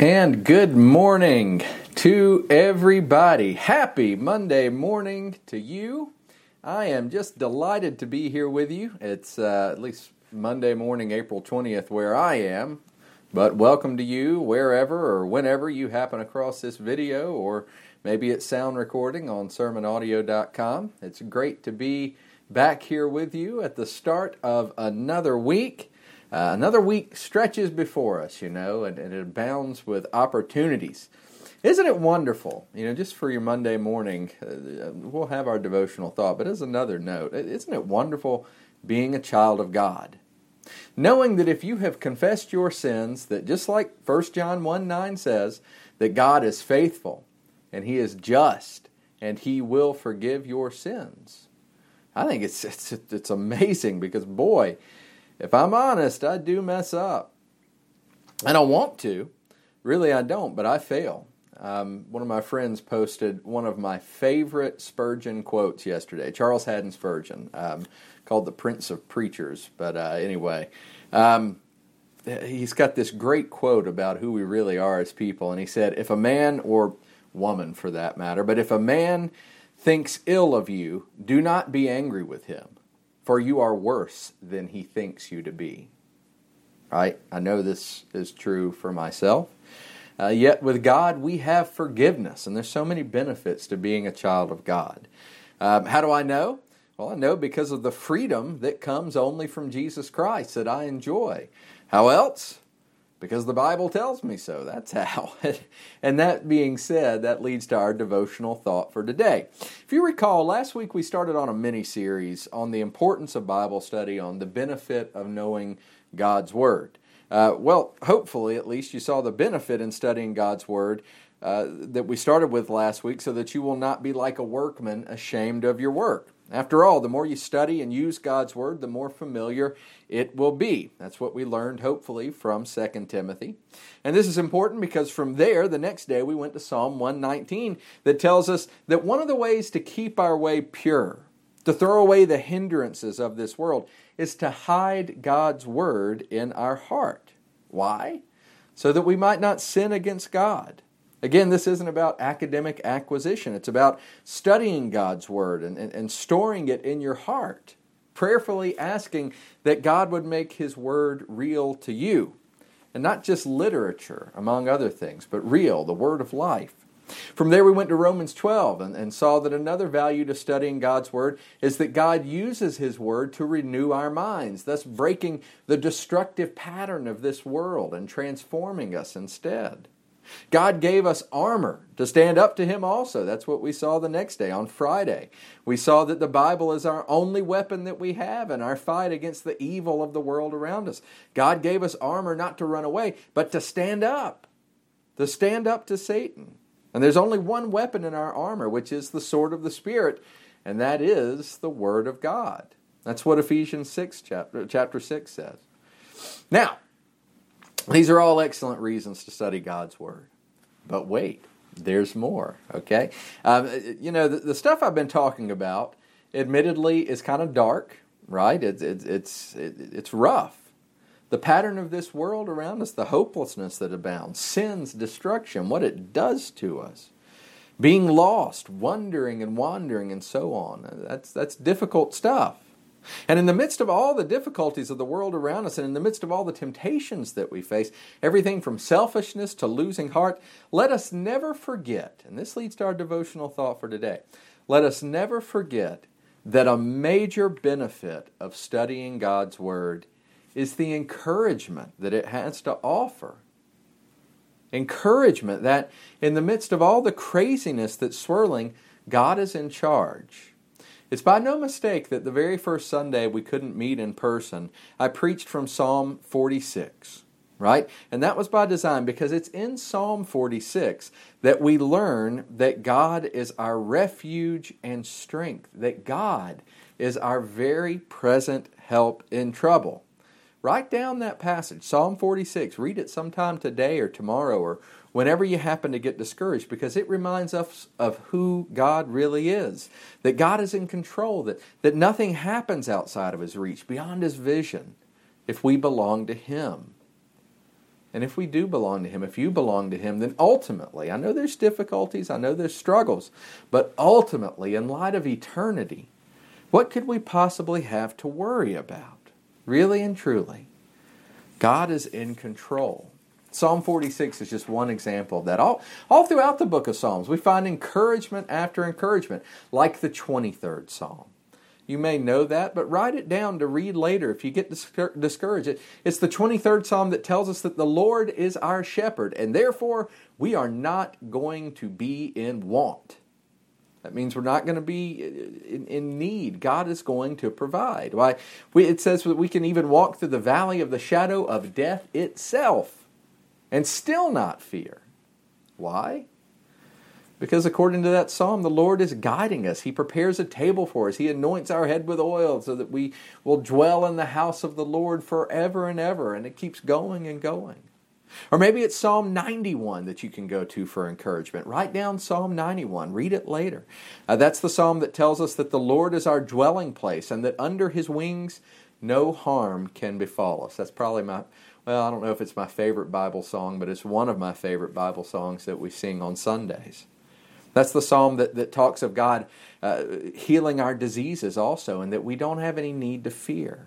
And good morning to everybody. Happy Monday morning to you. I am just delighted to be here with you. It's at least Monday morning, April 20th, where I am. But welcome to you wherever or whenever you happen across this video, or maybe it's sound recording on sermonaudio.com. It's great to be back here with you at the start of another week. Another week stretches before us, and it abounds with opportunities. Isn't it wonderful? Just for your Monday morning, we'll have our devotional thought, but as another note, isn't it wonderful being a child of God? Knowing that if you have confessed your sins, that just like 1 John 1:9 says, that God is faithful, and He is just, and He will forgive your sins. I think it's amazing because, boy, if I'm honest, I do mess up. I don't want to. Really, I don't, but I fail. One of my friends posted one of my favorite Spurgeon quotes yesterday, Charles Haddon Spurgeon, called the Prince of Preachers. But anyway, he's got this great quote about who we really are as people. And he said, if a man, or woman for that matter, but if a man thinks ill of you, do not be angry with him, for you are worse than he thinks you to be. Right? I know this is true for myself. Yet with God, we have forgiveness, and there's so many benefits to being a child of God. How do I know? Well, I know because of the freedom that comes only from Jesus Christ that I enjoy. How else? Because the Bible tells me so. That's how. And that being said, that leads to our devotional thought for today. If you recall, last week we started on a mini-series on the importance of Bible study, on the benefit of knowing God's Word. Well, hopefully at least you saw the benefit in studying God's Word that we started with last week, so that you will not be like a workman ashamed of your work. After all, the more you study and use God's Word, the more familiar it will be. That's what we learned, hopefully, from 2 Timothy. And this is important because from there, the next day, we went to Psalm 119 that tells us that one of the ways to keep our way pure, to throw away the hindrances of this world, is to hide God's Word in our heart. Why? So that we might not sin against God. Again, this isn't about academic acquisition. It's about studying God's Word and storing it in your heart, prayerfully asking that God would make His Word real to you. And not just literature, among other things, but real, the Word of life. From there we went to Romans 12 and saw that another value to studying God's Word is that God uses His Word to renew our minds, thus breaking the destructive pattern of this world and transforming us instead. God gave us armor to stand up to Him also. That's what we saw the next day, on Friday. We saw that the Bible is our only weapon that we have in our fight against the evil of the world around us. God gave us armor not to run away, but to stand up to Satan. And there's only one weapon in our armor, which is the sword of the Spirit, and that is the Word of God. That's what Ephesians 6, chapter 6 says. Now, these are all excellent reasons to study God's Word. But wait, there's more, okay? The stuff I've been talking about, admittedly, is kind of dark, right? It's rough. The pattern of this world around us, the hopelessness that abounds, sin's destruction, what it does to us, being lost, wandering and so on. That's difficult stuff. And in the midst of all the difficulties of the world around us, and in the midst of all the temptations that we face, everything from selfishness to losing heart, let us never forget, and this leads to our devotional thought for today, let us never forget that a major benefit of studying God's Word is the encouragement that it has to offer. Encouragement that in the midst of all the craziness that's swirling, God is in charge. It's by no mistake that the very first Sunday we couldn't meet in person, I preached from Psalm 46, right? And that was by design, because it's in Psalm 46 that we learn that God is our refuge and strength, that God is our very present help in trouble. Write down that passage, Psalm 46. Read it sometime today or tomorrow or whenever you happen to get discouraged, because it reminds us of who God really is. That God is in control, that nothing happens outside of His reach, beyond His vision, if we belong to Him. And if we do belong to Him, if you belong to Him, then ultimately, I know there's difficulties, I know there's struggles, but ultimately, in light of eternity, what could we possibly have to worry about? Really and truly, God is in control. Psalm 46 is just one example of that. All throughout the book of Psalms, we find encouragement after encouragement, like the 23rd Psalm. You may know that, but write it down to read later if you get discouraged. It's the 23rd Psalm that tells us that the Lord is our shepherd, and therefore we are not going to be in want. That means we're not going to be in need. God is going to provide. Why? It says that we can even walk through the valley of the shadow of death itself and still not fear. Why? Because according to that psalm, the Lord is guiding us. He prepares a table for us. He anoints our head with oil so that we will dwell in the house of the Lord forever and ever. And it keeps going and going. Or maybe it's Psalm 91 that you can go to for encouragement. Write down Psalm 91. Read it later. That's the psalm that tells us that the Lord is our dwelling place and that under His wings no harm can befall us. That's probably I don't know if it's my favorite Bible song, but it's one of my favorite Bible songs that we sing on Sundays. That's the psalm that talks of God healing our diseases also, and that we don't have any need to fear.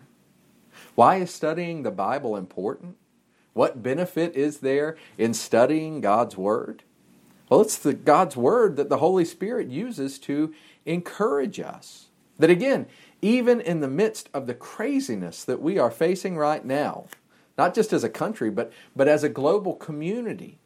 Why is studying the Bible important? What benefit is there in studying God's Word? Well, it's God's Word that the Holy Spirit uses to encourage us. That again, even in the midst of the craziness that we are facing right now, not just as a country, but as a global community,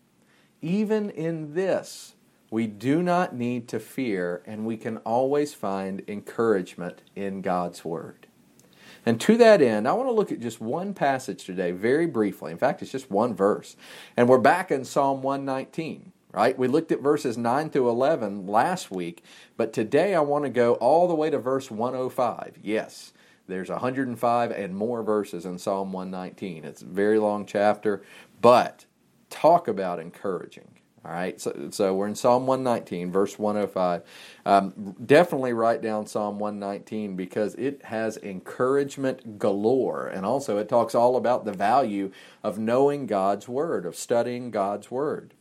even in this, we do not need to fear, and we can always find encouragement in God's Word. And to that end, I want to look at just one passage today, very briefly. In fact, it's just one verse. And we're back in Psalm 119, right? We looked at verses 9 through 11 last week, but today I want to go all the way to verse 105. Yes, there's 105 and more verses in Psalm 119. It's a very long chapter, but talk about encouraging. All right, so we're in Psalm 119, verse 105. Definitely write down Psalm 119 because it has encouragement galore. And also it talks all about the value of knowing God's Word, of studying God's Word.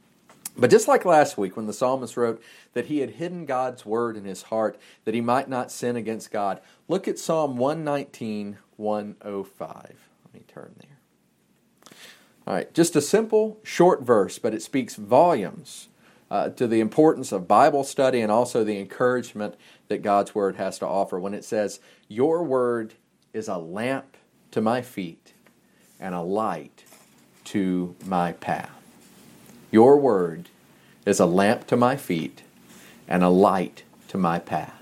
But just like last week when the psalmist wrote that he had hidden God's Word in his heart that he might not sin against God, look at Psalm 119, 105. Let me turn there. All right, just a simple, short verse, but it speaks volumes to the importance of Bible study and also the encouragement that God's Word has to offer when it says, "Your Word is a lamp to my feet and a light to my path." Your Word is a lamp to my feet and a light to my path.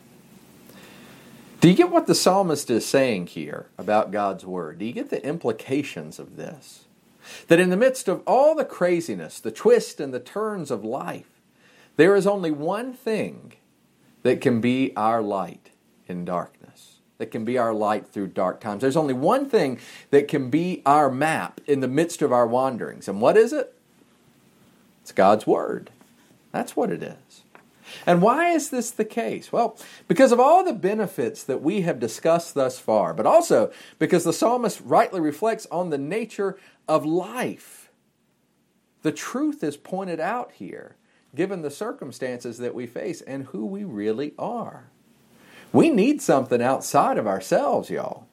Do you get what the psalmist is saying here about God's Word? Do you get the implications of this? That in the midst of all the craziness, the twists and the turns of life, there is only one thing that can be our light in darkness, that can be our light through dark times. There's only one thing that can be our map in the midst of our wanderings. And what is it? It's God's Word. That's what it is. And why is this the case? Well, because of all the benefits that we have discussed thus far, but also because the psalmist rightly reflects on the nature of life. The truth is pointed out here, given the circumstances that we face and who we really are. We need something outside of ourselves, y'all.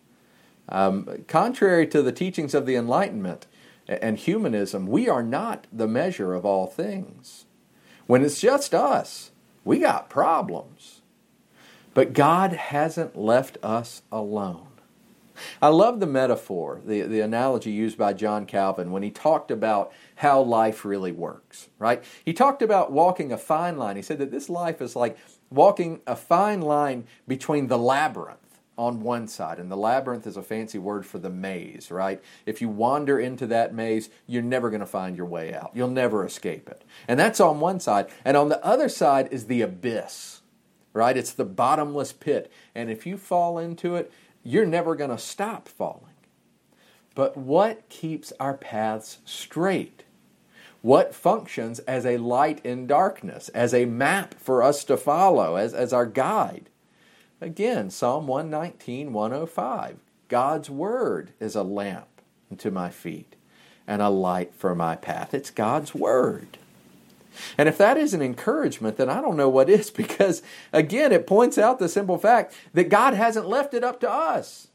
Contrary to the teachings of the Enlightenment and humanism, we are not the measure of all things. When it's just us, we got problems. But God hasn't left us alone. I love the metaphor, the analogy used by John Calvin when he talked about how life really works, right? He talked about walking a fine line. He said that this life is like walking a fine line between the labyrinth on one side, and the labyrinth is a fancy word for the maze, right? If you wander into that maze, you're never going to find your way out. You'll never escape it. And that's on one side. And on the other side is the abyss, right? It's the bottomless pit. And if you fall into it, you're never going to stop falling. But what keeps our paths straight? What functions as a light in darkness, as a map for us to follow, as our guide? Again, Psalm 119, 105. God's Word is a lamp unto my feet and a light for my path. It's God's Word. And if that is an encouragement, then I don't know what is, because, again, it points out the simple fact that God hasn't left it up to us.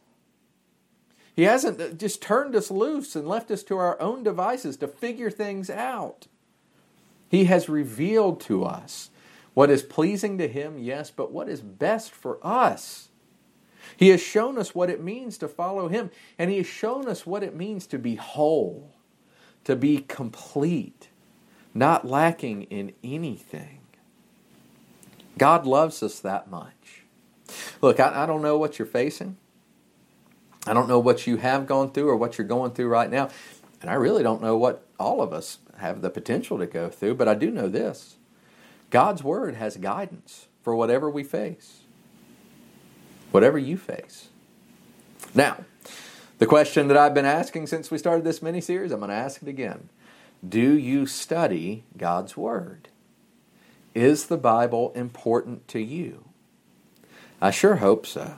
He hasn't just turned us loose and left us to our own devices to figure things out. He has revealed to us what is pleasing to Him, yes, but what is best for us. He has shown us what it means to follow Him, and He has shown us what it means to be whole, to be complete, not lacking in anything. God loves us that much. Look, I don't know what you're facing. I don't know what you have gone through or what you're going through right now. And I really don't know what all of us have the potential to go through, but I do know this. God's Word has guidance for whatever we face. Whatever you face. Now, the question that I've been asking since we started this mini-series, I'm going to ask it again. Do you study God's Word? Is the Bible important to you? I sure hope so.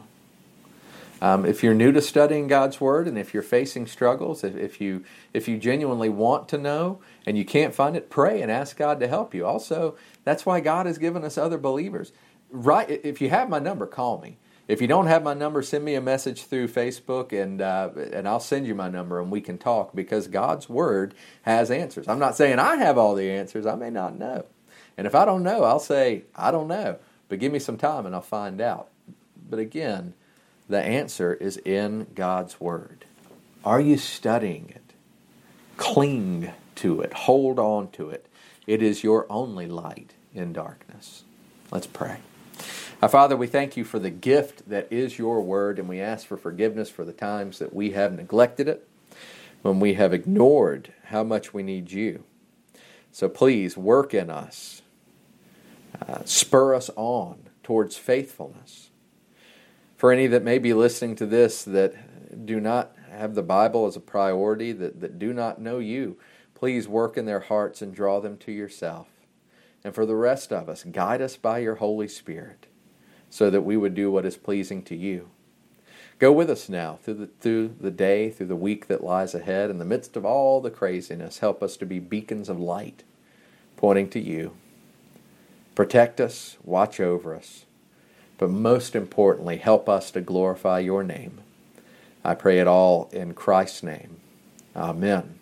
If you're new to studying God's Word, and if you're facing struggles, if you genuinely want to know and you can't find it, pray and ask God to help you. Also, that's why God has given us other believers. Right? If you have my number, call me. If you don't have my number, send me a message through Facebook, and I'll send you my number and we can talk, because God's Word has answers. I'm not saying I have all the answers. I may not know. And if I don't know, I'll say, I don't know. But give me some time and I'll find out. But again, the answer is in God's Word. Are you studying it? Cling to it. Hold on to it. It is your only light in darkness. Let's pray. Our Father, we thank you for the gift that is your Word, and we ask for forgiveness for the times that we have neglected it, when we have ignored how much we need you. So please work in us. Spur us on towards faithfulness. For any that may be listening to this that do not have the Bible as a priority, that do not know you, please work in their hearts and draw them to yourself. And for the rest of us, guide us by your Holy Spirit so that we would do what is pleasing to you. Go with us now through the day, through the week that lies ahead. In the midst of all the craziness, help us to be beacons of light pointing to you. Protect us, watch over us. But most importantly, help us to glorify your name. I pray it all in Christ's name. Amen.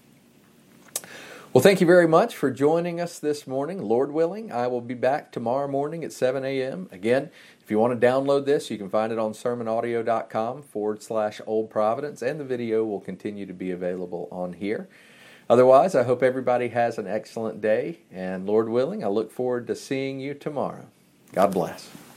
Well, thank you very much for joining us this morning. Lord willing, I will be back tomorrow morning at 7 a.m. Again, if you want to download this, you can find it on sermonaudio.com/Old Providence, and the video will continue to be available on here. Otherwise, I hope everybody has an excellent day, and Lord willing, I look forward to seeing you tomorrow. God bless.